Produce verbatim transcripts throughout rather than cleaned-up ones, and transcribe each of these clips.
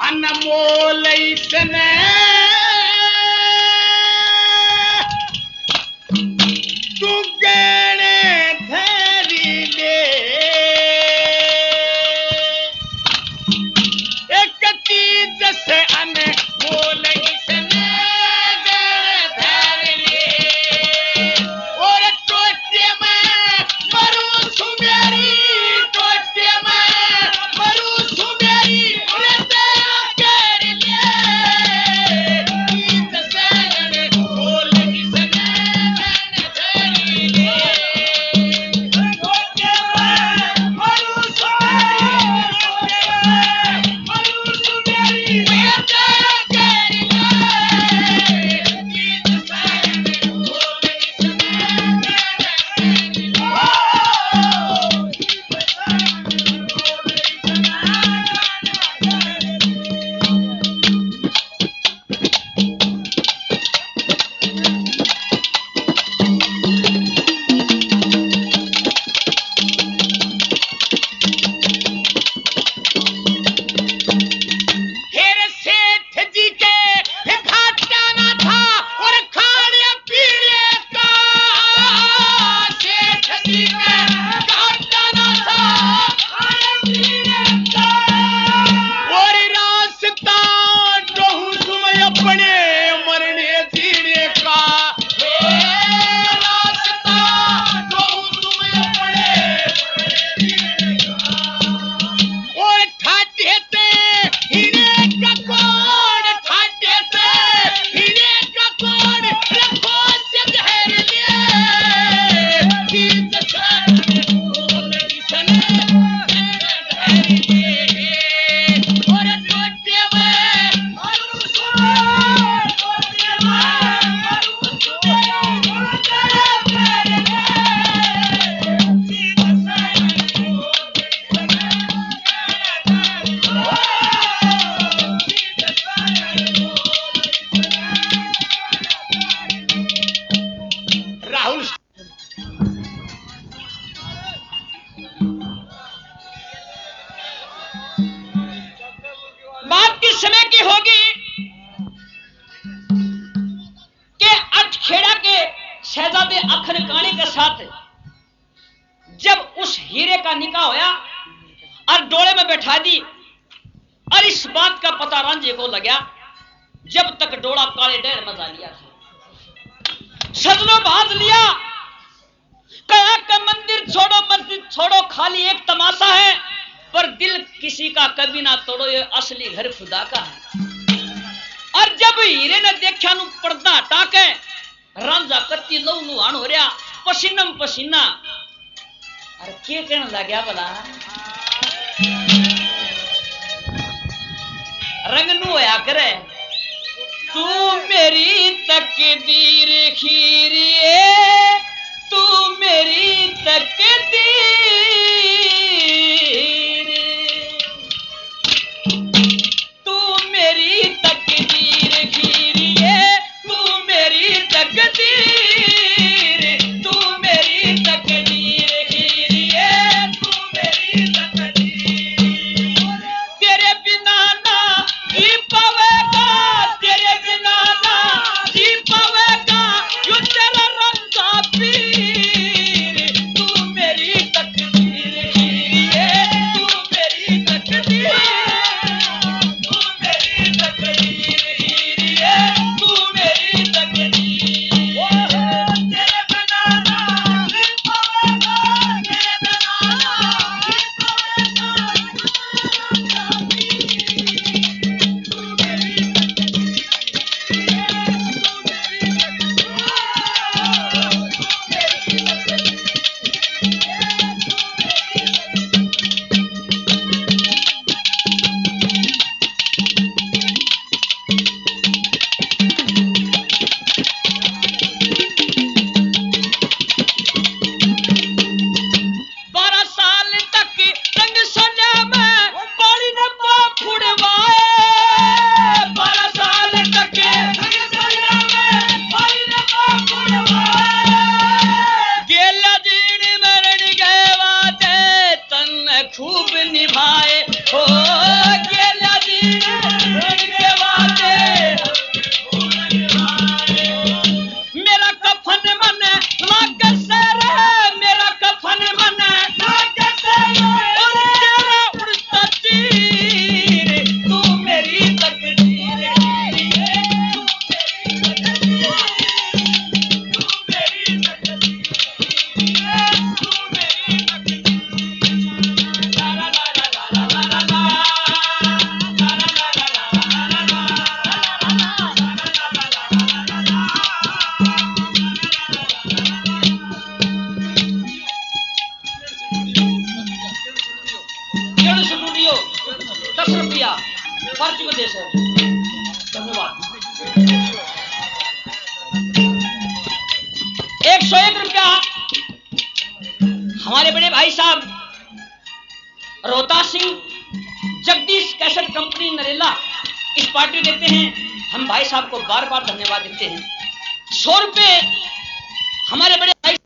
अनमोल इसने तू गणे धरी ले एक चीज से अनमोल इसने गणे धरी ले और टोटे में मरू सुमेरी टोटे में मरू सुमेरी रहते कर ले चीज से अनमोल इसने गणे धरी ले टोटे में मरू सुमेरी मरू सुमेरी रहते कर ले चीज से अनमोल इसने हेर सेठ जी के घाटाना था और खाने पीने का सेठ जी के घाटाना था खाने पीने का और रास्ता रहूं तुम्हें अपने मरने जीने का हे रास्ता रहूं तुम्हें अपने मरने जीने का और ठाटे ते हीरे का कौन ठाटे ते हीरे का कौन रखो से धर ले चीज से अनमोल इसने धर ले और टोटे में मरू सुमेरी टोटे में मरू सुमेरी धर ले चीज से अनमोल राहुल बात किस समय की होगी कि अटखेड़ा के शहजादे अखन काणी के साथ जब उस हीरे का निकाह होया और डोले में बैठा दी और इस बात का पता रांझे को लगा जब तक डोला काले डेर में जा लिया था सजनों बांध लिया कहा कि मंदिर छोड़ो मस्जिद छोड़ो खाली एक तमाशा है पर दिल किसी का कभी ना तोड़ो ये असली घर खुदा का है और जब हीरे ने देखा नु पर्दा हटा के रांझा कत्ती लहू नुहान हो रहा पसीनम पसीना अरे के कहने लग्या भला रंग नु होया करे तू मेरी तकदीर खीरिए तू मेरी तकदीर तू मेरी तकदीर खीरिए तू मेरी तकदीर तू मेरी तकदीर खीरिए तू मेरी तकदीर तेरे बिना ना जी पावेगा तेरे बिना ना जी पावेगा यू तेरा रंगा पीर तू मेरी तकदीर पर्ची को दे सर। धन्यवाद। एक सौ एक रुपया हमारे बड़े भाई साहब रोहतास सिंह जगदीश कैसेट कंपनी नरेला इस पार्टी देते हैं। हम भाई साहब को बार बार धन्यवाद देते हैं। सौ रुपये हमारे बड़े भाई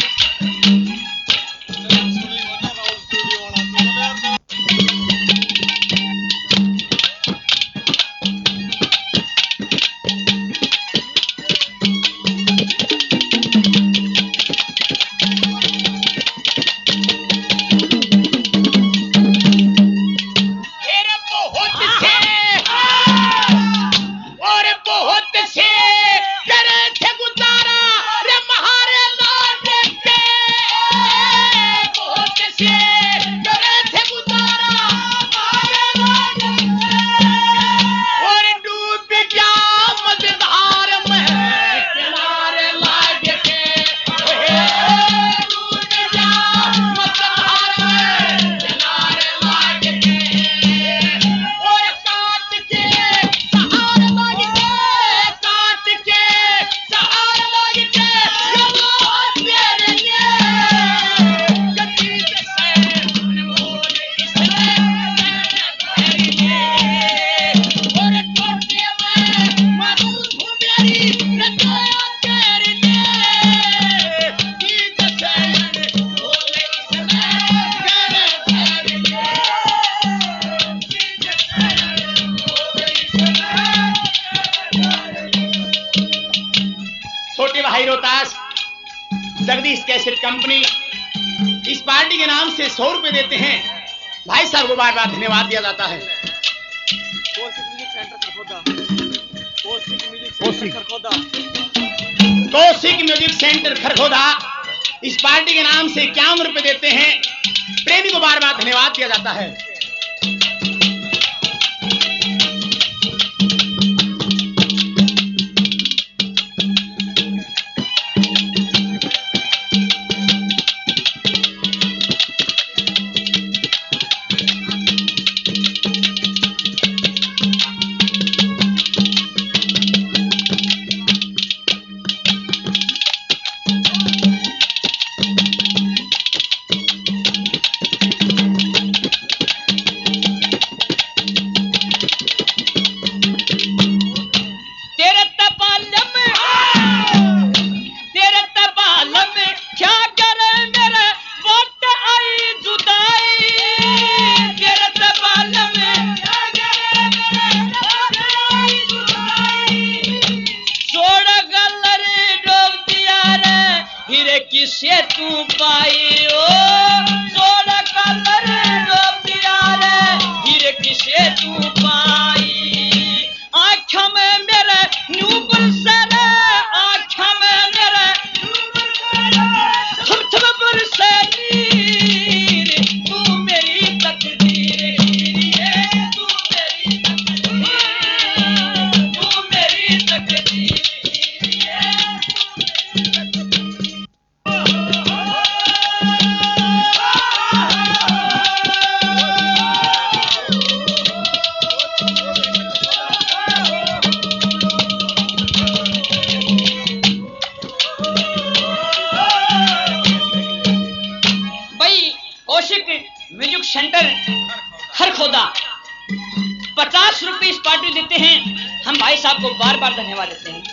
रोहतास जगदीश कैसेट कंपनी इस पार्टी के नाम से सौ रुपए देते हैं। भाई साहब को बार बार धन्यवाद दिया जाता है। कौशिक म्यूजिक सेंटर खरखोदा इस पार्टी के नाम से इक्यावन रुपए देते हैं। प्रेमी को बार बार धन्यवाद दिया जाता है। किसे तू पाई ओ सोना कलर डूब दिया रे हीरे किसे तू पाई आँख में मेरे न्यूबुल सरे आँख में मेरे थम थम बरसे नीर तू मेरी तकदीर हीरी है तू मेरी तकदीर तू मेरी तकदीर हीरी है। म्यूजिक सेंटर खरखोदा पचास रुपए इस पार्टी देते हैं। हम भाई साहब को बार बार धन्यवाद देते हैं।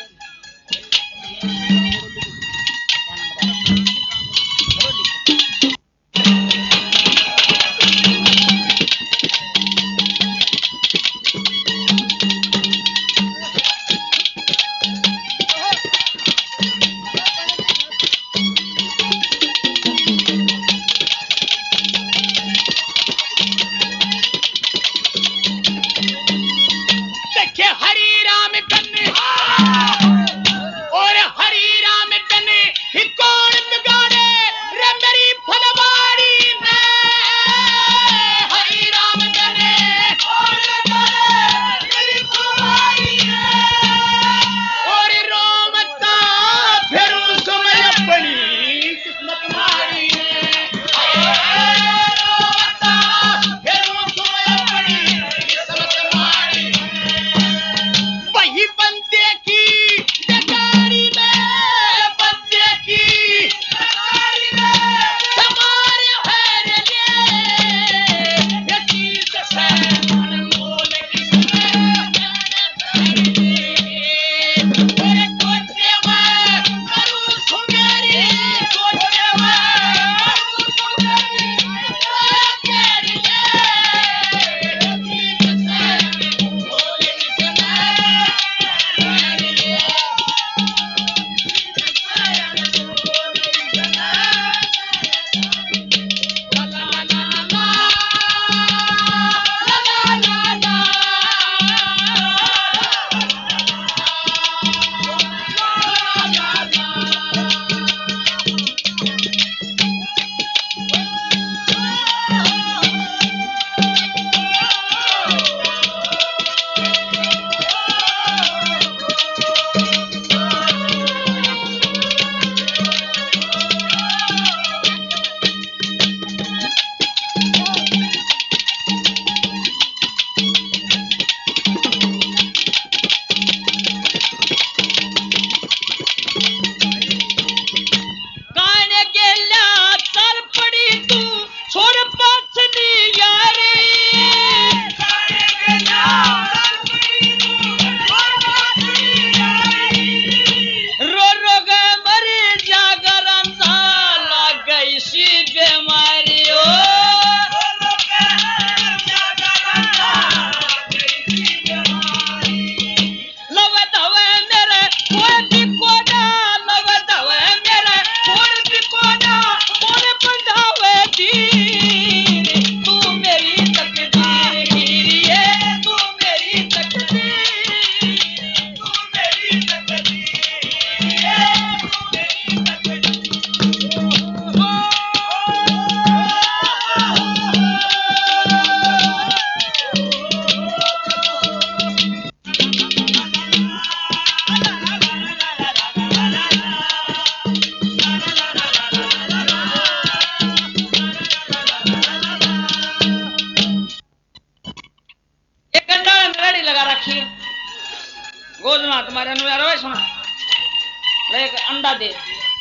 लगा रखी गोद में तुम्हारे अनुयार सुना एक अंडा दे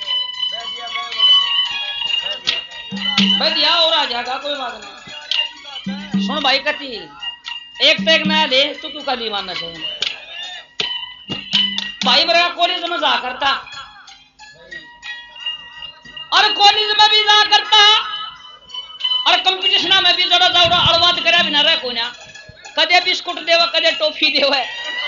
भाई दिया और आ जाएगा कोई बात नहीं। सुन भाई कती एक तो एक नया ले तो क्यों कभी मानना चाहिए भाई मेरा कॉलेज में जा करता और कॉलेज में भी जा करता और कंपटीशन में भी जरा जाओ अड़वाद करे बिना रहे को ना कदे बिस्कुट देवा कदे टॉफी देवा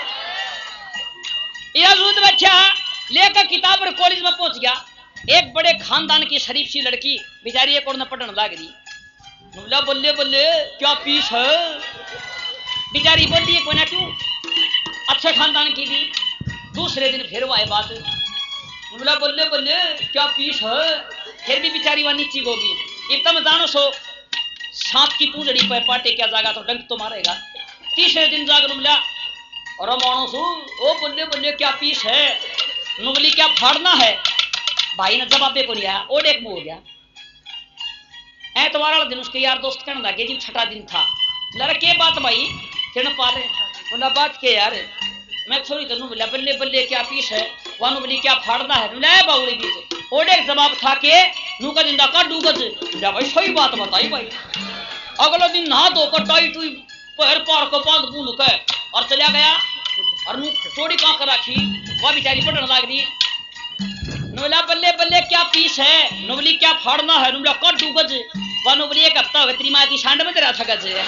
यह रूद बच्चा लेकर किताब पर कॉलेज में पहुंच गया। एक बड़े खानदान की शरीफ सी लड़की बेचारी एक और न पढ़ने लग रही बोला बल्ले बल्ले क्या पीस है बेचारी बोली को ना क्यों अच्छे खानदान की थी। दूसरे दिन फिर वो आए बात बोला बल्ले बल्ले क्या पीस है फिर भी बेचारी वहां नीची होगी एकदम जानो सो सांप की पूंजड़ी पे पाटे क्या जाएगा तो डंक तो मारेगा। तीसरे दिन जाकर मिला और मानो सो ओ बल्ले बल्ले क्या पीस है नुगली क्या फाड़ना है भाई ने जवाब को नहीं आया और एक मुंह हो गया। ऐतवार वाला दिन उसके यार दोस्त कहने लगे जी छठा दिन था लड़ा के बात भाई फिर पाले बोला बात के यार मैं छोड़ी तो बोला बल्ले बल्ले क्या पीस है वहां बोली क्या फाड़ना है ले बाउली बीच और एक जवाब था के नू का जिंदा का डूगज जा भाई सही बात बताई भाई। अगले दिन नहा धोकर टाई टुई पैर पार को बांध बूंद के और चला गया और नू चोड़ी का कर रखी वह बेचारी पढ़ने लग रही नोला बल्ले बल्ले क्या पीस है नोबली क्या फाड़ना है नुला कर डूगज वह नोबली एक हफ्ता हो तेरी माँ की सांड में तेरा था गज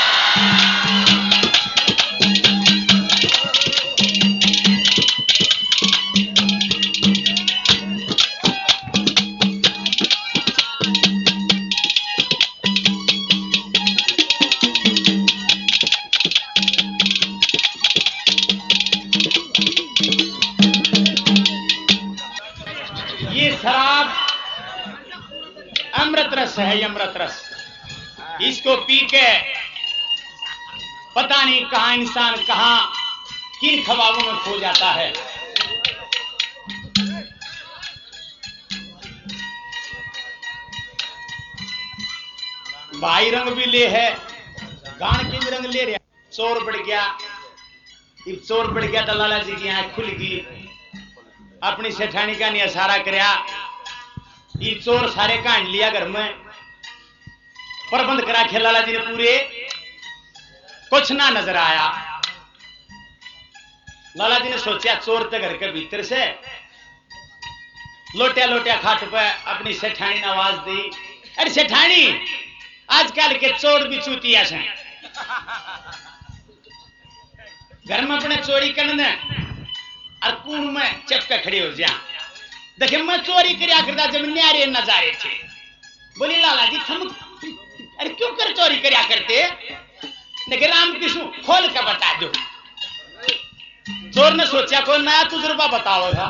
अमृत रस है अमृत रस इसको पी के पता नहीं कहां इंसान कहां किन ख्वाबों में खो जाता है। भाई रंग भी ले है गान के भी रंग ले रहा चोर बढ़ गया इब चोर बढ़ गया तो लाला जी की आंख खुल गई अपनी सेठानी का नहीं इशारा करया ये चोर सारे कांड लिया घर में प्रबंध करा के लाला जी ने पूरे कुछ ना नजर आया। लाला जी ने सोचा चोर तो घर के भीतर से लोटिया लोटिया खाट पे अपनी सेठानी ने आवाज दी अरे सेठानी आजकल के चोर भी चूतिया से घर में अपने चोरी करने और कून में चपका खड़े हो जा देखे मैं चोरी करया करता जब न्यारे नजारे थे बोली लाला जी थम अरे क्यों कर चोरी करया करते लेकिन राम कृष्ण खोल कर बता दो। चोर ने सोचा कोई नया तजुर्बा बताओ था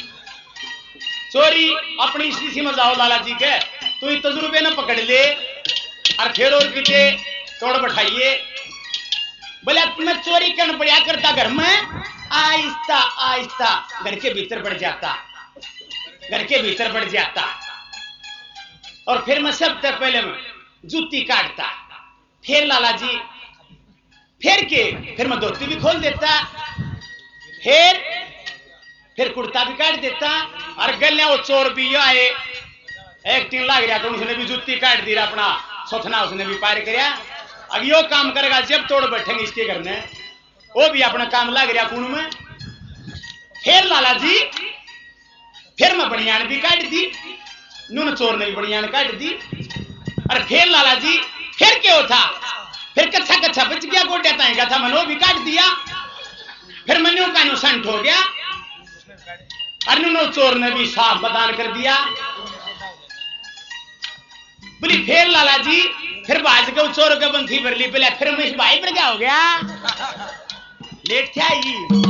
चोरी अपनी स्थिति में जाओ लाला जी के तू तो तजुर्बे न पकड़ ले और फिर और किते तोड़ बैठाइए बोले मैं चोरी करने पड़ा करता घर में आहिस्ता आहिस्ता घर के भीतर बढ़ जाता घर के भीतर बढ़ जाता और फिर मैं सबसे पहले मैं जूती काटता फिर लाला जी फिर के फिर मैं धोती भी खोल देता फिर फिर कुर्ता भी काट देता और गलियां वो चोर भी आए एक तीन लाग रहा तो उसने भी जूती काट दी अपना सोथना उसने भी पार कराया। अब यो काम करेगा जब तोड़ बैठेंगे इसके घर में वो भी अपना काम लग रहा कुण में। फिर लाला जी फिर मैं बनियान भी काट दी नून चोर ने भी बनियान काट दी और फिर लाला जी फिर क्या था फिर कच्चा कच्चा बच गया गोड्या ताएगा था मनो भी काट दिया फिर मनु का नु संट हो गया और नूनो चोर ने भी साफ बदान कर दिया। बोली फिर लाला जी फिर बाज के चोर के बंसी भर ली पहले फिर मैं भाई पर क्या हो गया लेट क्या